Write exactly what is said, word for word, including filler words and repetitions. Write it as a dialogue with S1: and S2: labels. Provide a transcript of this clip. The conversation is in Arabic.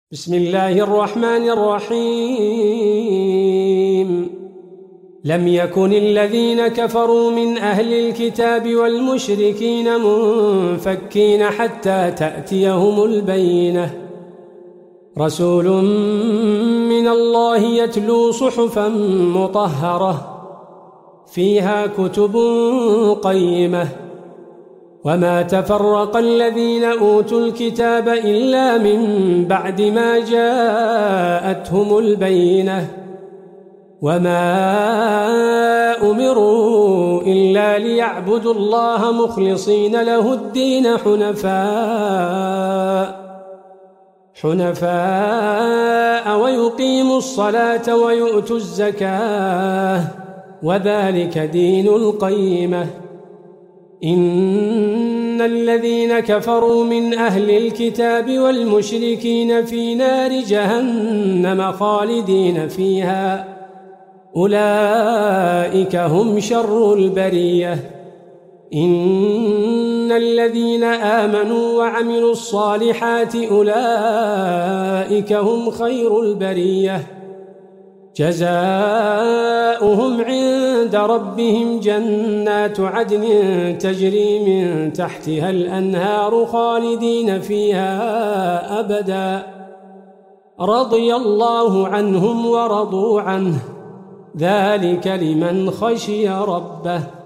S1: بسم الله الرحمن الرحيم لم يكن الذين كفروا من أهل الكتاب والمشركين منفكين حتى تأتيهم البينة رسول من الله يتلو صحفا مطهرة فيها كتب قيمة وما تفرق الذين أوتوا الكتاب إلا من بعد ما جاءتهم البينة وما أمروا إلا ليعبدوا الله مخلصين له الدين حنفاء حنفاء ويقيموا الصلاة ويؤتوا الزكاة وذلك دين القيمة إن الذين كفروا من أهل الكتاب والمشركين في نار جهنم خالدين فيها أولئك هم شر البرية إن الذين آمنوا وعملوا الصالحات أولئك هم خير البرية جزاؤهم عند ربهم جنات عدن تجري من تحتها الأنهار خالدين فيها أبدا رضي الله عنهم ورضوا عنه ذلك لمن خشي ربه